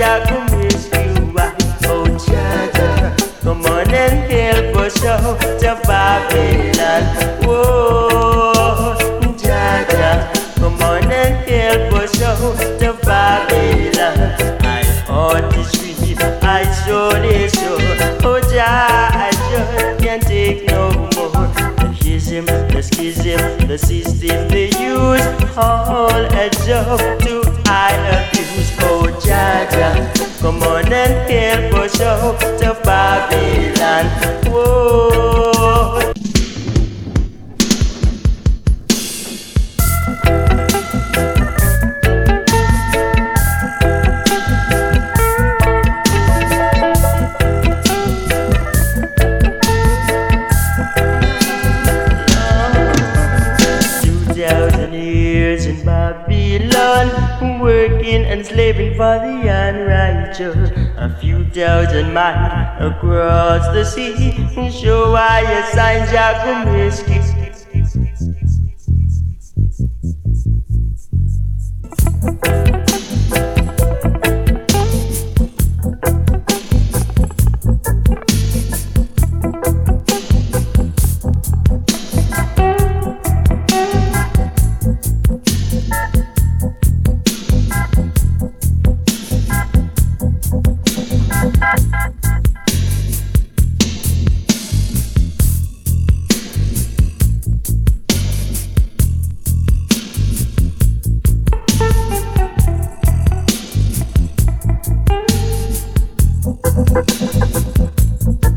Jah come rescue us. Oh Jah Jah, come on and help us out of Babylon. Whoa, Jah Jah, come on and help us out of Babylon. I heart is weak, I surely sure. Oh Jah, I just can't take no more. The ism, the schism, the system they use, all a job to I abuse. Oh Jah Jah, come on and help us out of Babylon. Whoa. Years in Babylon, working and slaving for the unrighteous. A few thousand miles across the sea, show why a sign Jah come rescue.